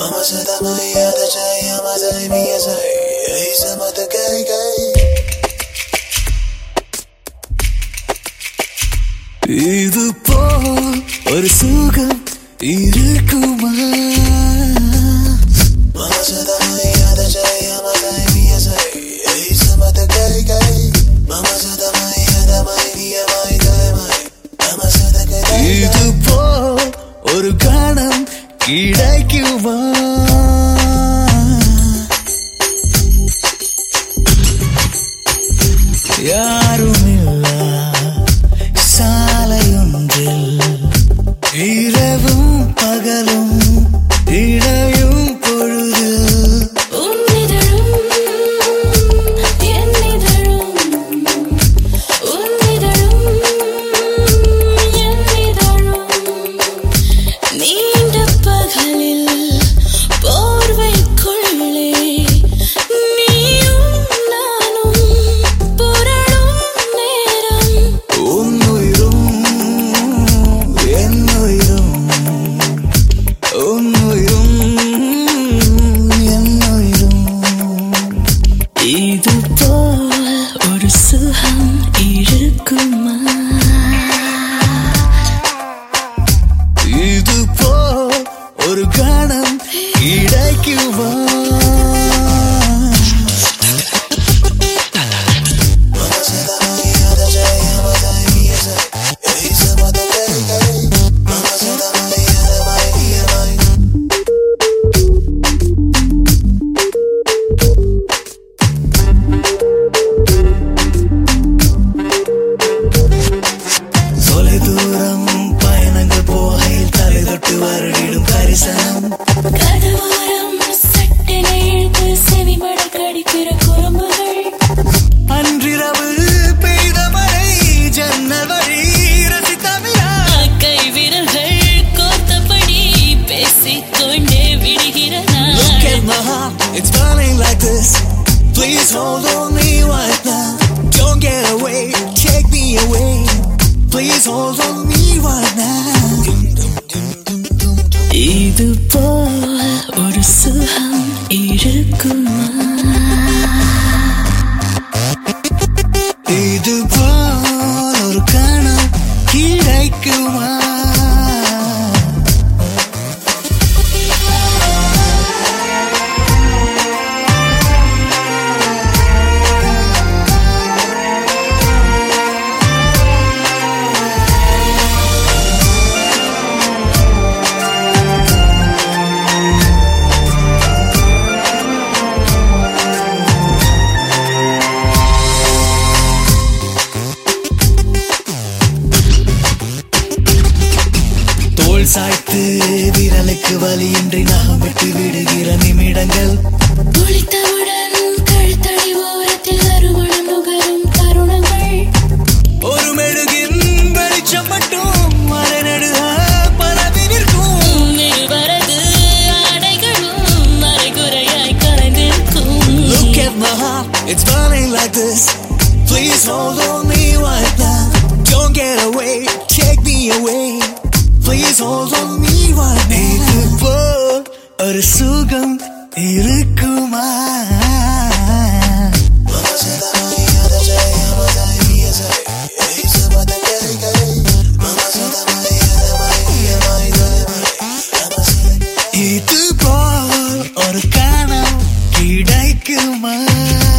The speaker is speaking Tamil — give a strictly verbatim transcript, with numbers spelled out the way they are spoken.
இது போல் ஒரு சுகம் இருக்குமா? இது போல் ஒரு கணம் கிடைக்குமா? யாருமில்லா சாலையொன்றில் இரவும் பகலும் இடையும் பொழுது இது போல் ஒரு சுகம் இருக்குமா? இது போல் ஒரு கணம் கிடைக்குமா? வருடிடும் கரிசனம் கதவாரம் சட்டென இழுத்து செவிமட கடிக்கிற குறும்புகள் அன்றிரவு பெய்த மழை ஜன்னல் வழி ரசித்தமிழா கை விரல்கள் கோத்தபடி பேசிக்கொண்டே விடுகிறதா? Look at my heart, it's burning like this. Please hold on me right now. Don't get away, take me away. Please hold on me right now. இது போல் ஒரு சுகம் இருக்குமா? இது போல் ஒரு கணம் கிடைக்குமா? சாய்த்து விரலுக்கு வலியின்றி நகம் விட்டு விடுகிற நிமிடங்கள் குளித்தவுடன் கழுத்தடி ஓரத்தில் அருமணம் நுகரும் தருணங்கள் ஒரு மெழுகின் வெளிச்சம் மட்டும் மரநடுக பரவி நிற்கும் வரது ஆடைகளும் மறைகுறையாய் கலந்திருக்கும். Look at my heart, it's burning like this. Please hold on me right now. Don't get away, take me away. Please hold on me right now. இது போல் ஒரு சுகம் இருக்குமா? இது போல் ஒரு கணம் கிடைக்குமா?